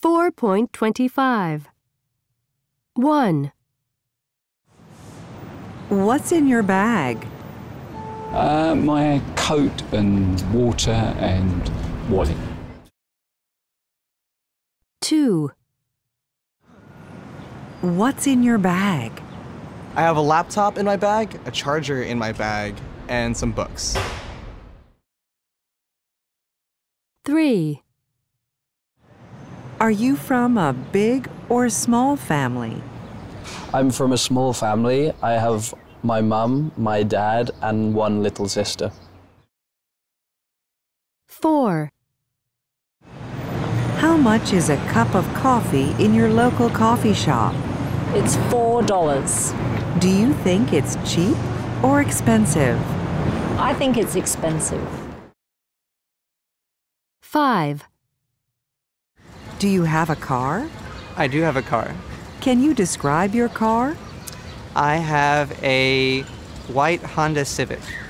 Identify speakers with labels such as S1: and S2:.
S1: 4.25. 1.
S2: What's in your bag?
S3: My coat and water and wallet.
S1: 2.
S2: What's in your bag?
S4: I have a laptop in my bag, a charger in my bag, and some books.
S1: 3.
S2: Are you from a big or small family?
S5: I'm from a small family. I have my mum, my dad, and one little sister.
S1: 4.
S2: How much is a cup of coffee in your local coffee shop?
S6: It's $4.
S2: Do you think it's cheap or expensive?
S6: I think it's expensive.
S1: 5.
S2: Do you have a car?
S4: I do have a car.
S2: Can you describe your car?
S4: I have a white Honda Civic.